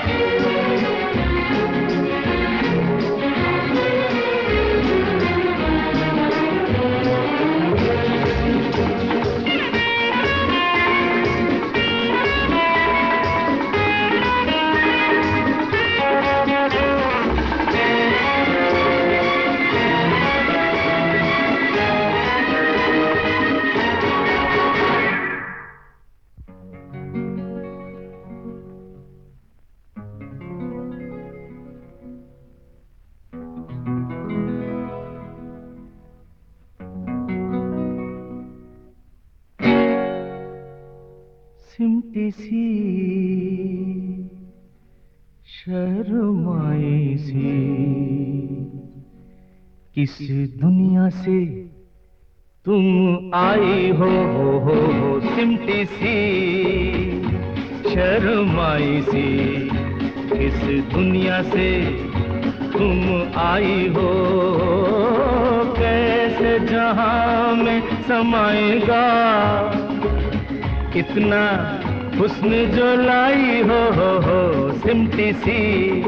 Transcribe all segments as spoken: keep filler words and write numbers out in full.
सिमटी सी शर्माई सी किस दुनिया से तुम आई हो, हो, हो, हो सिमटी सी शर्माई सी किस दुनिया से तुम आई हो। कैसे जहां में समाएगा इतना हुस्न जो लाई हो, हो, हो सिमटी सी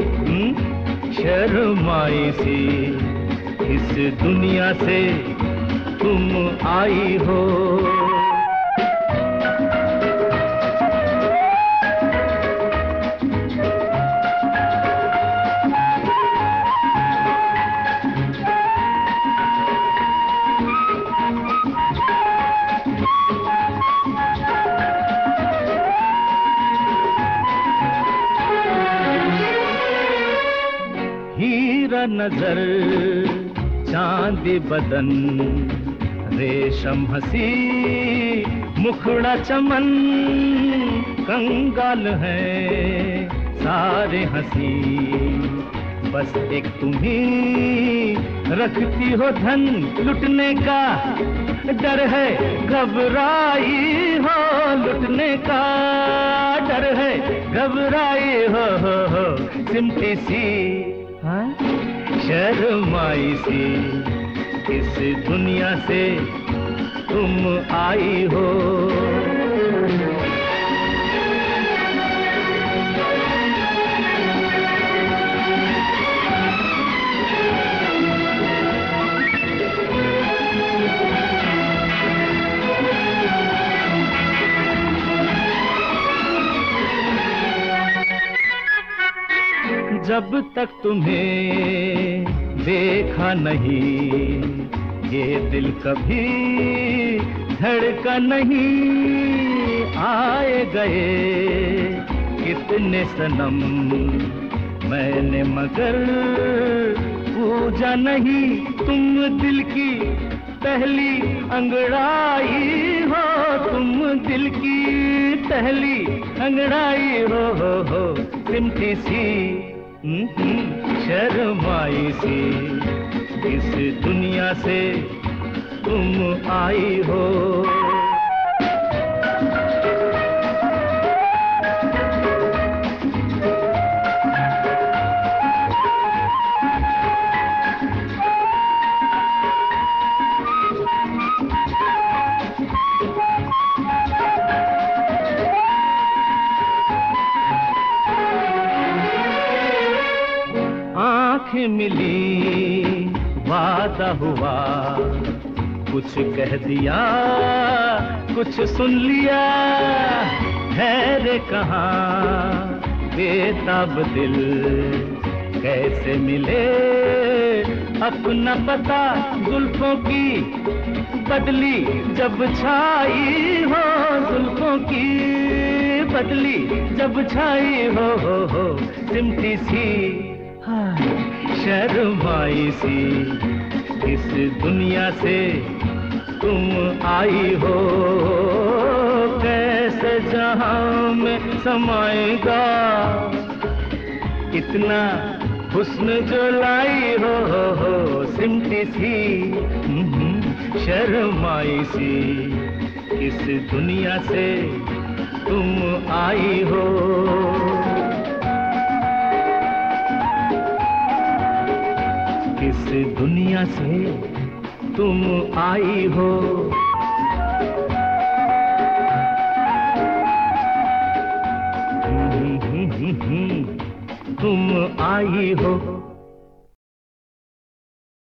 शर्माई सी इस दुनिया से तुम आई हो। हीरा नजर चांद बदन रेशम हंसी मुखड़ा चमन कंगाल है सारे हंसी बस एक तुम्ही रखती हो धन लुटने का डर है घबराई हो लुटने का डर है घबराई हो, हो, हो सिमटी सी हाँ? शर्माई सी इस दुनिया से तुम आई हो। जब तक तुम्हें देखा नहीं ये दिल कभी धड़का नहीं। आए गए कितने सनम मैंने मगर पूजा नहीं। तुम दिल की पहली अंगड़ाई हो तुम दिल की पहली अंगड़ाई हो, हो, हो सिमटी सी शर्माई सी इस दुनिया से तुम आई हो। आँखें मिली वादा हुआ कुछ कह दिया कुछ सुन लिया है रे कहाँ बेताब दिल कैसे मिले अपना पता जुल्फों की बदली जब छाई हो जुल्फों की बदली जब छाई हो, हो, हो सिमटी सी शर्माई सी इस दुनिया से तुम आई हो। कैसे जहां में समाएगा इतना हुस्न जो लाई हो, हो, हो सिमटी सी शर्माई सी इस दुनिया से तुम आई हो। इस दुनिया से तुम आई हो। हम्म हम्म हम्म हम्म आई हो।